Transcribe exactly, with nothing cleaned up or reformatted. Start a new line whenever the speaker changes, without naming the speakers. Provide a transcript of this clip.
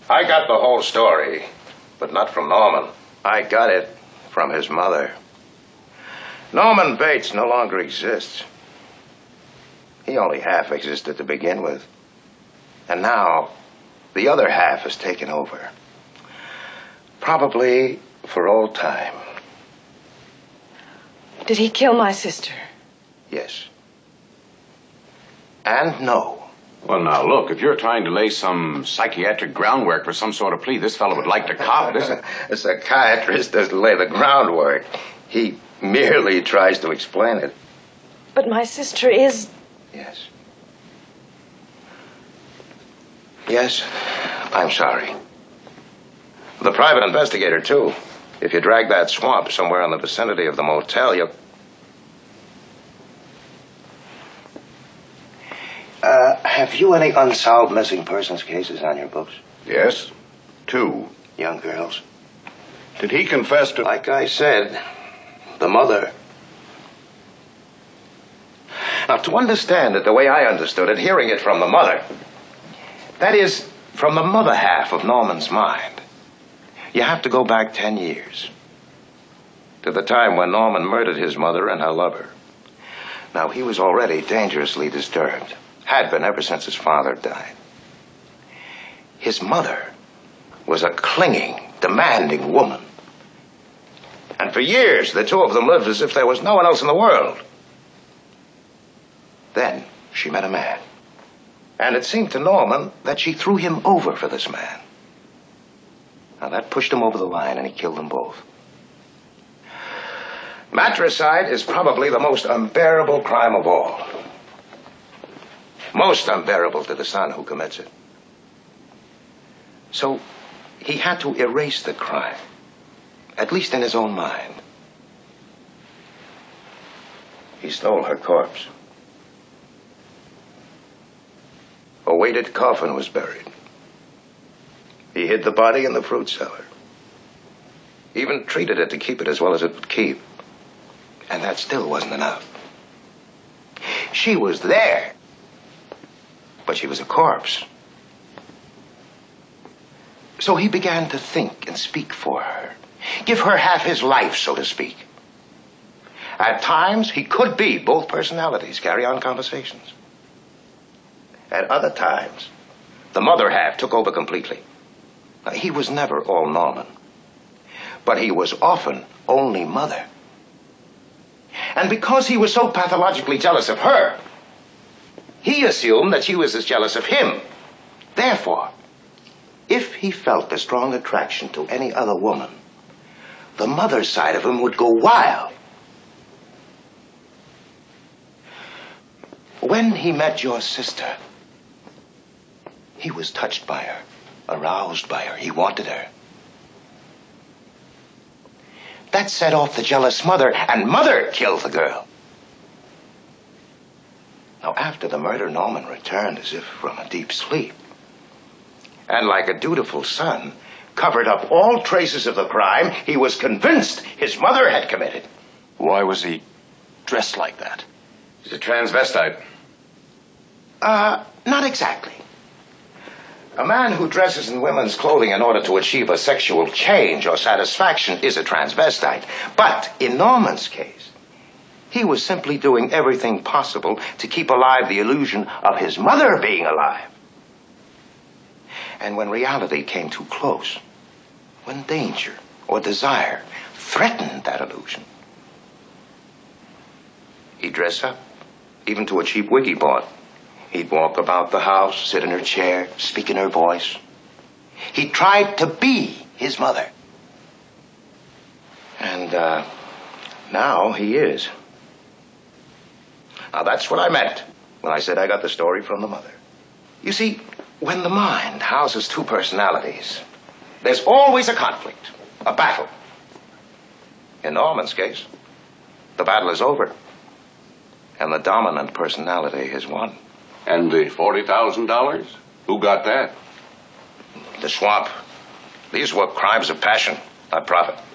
I got the whole story, but not from Norman. I got it from his mother. Norman Bates no longer exists. He only half existed to begin with. And now, the other half has taken over. Probably for all time.
Did he kill my sister?
Yes. And no.
Well, now, look, if you're trying to lay some psychiatric groundwork for some sort of plea, this fellow would like to cop this.
A psychiatrist doesn't lay the groundwork. He merely tries to explain it.
But my sister is...
Yes. Yes, I'm sorry. The private investigator, too. If you drag that swamp somewhere in the vicinity of the motel, you'll... Uh, have you any unsolved missing persons cases on your books?
Yes, two.
Young girls?
Did he confess to...
Like I said, the mother. Now, to understand it the way I understood it, hearing it from the mother, that is, from the mother half of Norman's mind, you have to go back ten years, to the time when Norman murdered his mother and her lover. Now, he was already dangerously disturbed. Had been ever since his father died. His mother was a clinging, demanding woman. And for years, the two of them lived as if there was no one else in the world. Then she met a man. And it seemed to Norman that she threw him over for this man. Now, that pushed him over the line, and he killed them both. Matricide is probably the most unbearable crime of all. Most unbearable to the son who commits it. So he had to erase the crime, at least in his own mind. He stole her corpse. A weighted coffin was buried. He hid the body in the fruit cellar. Even treated it to keep it as well as it would keep. And that still wasn't enough. She was there. But she was a corpse. So he began to think and speak for her. Give her half his life, so to speak. At times, he could be both personalities, carry on conversations. At other times, the mother half took over completely. Now, he was never all Norman. But he was often only mother. And because he was so pathologically jealous of her, he assumed that she was as jealous of him. Therefore, if he felt a strong attraction to any other woman, the mother side of him would go wild. When he met your sister, he was touched by her, aroused by her. He wanted her. That set off the jealous mother, and mother killed the girl. Now, after the murder, Norman returned as if from a deep sleep. And like a dutiful son, covered up all traces of the crime he was convinced his mother had committed.
Why was he dressed like that?
He's a transvestite. Uh, not exactly. A man who dresses in women's clothing in order to achieve a sexual change or satisfaction is a transvestite. But in Norman's case, he was simply doing everything possible to keep alive the illusion of his mother being alive. And when reality came too close, when danger or desire threatened that illusion, he'd dress up, even to a cheap wig he bought. He'd walk about the house, sit in her chair, speak in her voice. He tried to be his mother. And, uh, now he is. Now, that's what I meant when I said I got the story from the mother. You see, when the mind houses two personalities, there's always a conflict, a battle. In Norman's case, the battle is over, and the dominant personality has won.
And the forty thousand dollars? Who got that?
The swamp. These were crimes of passion, not profit.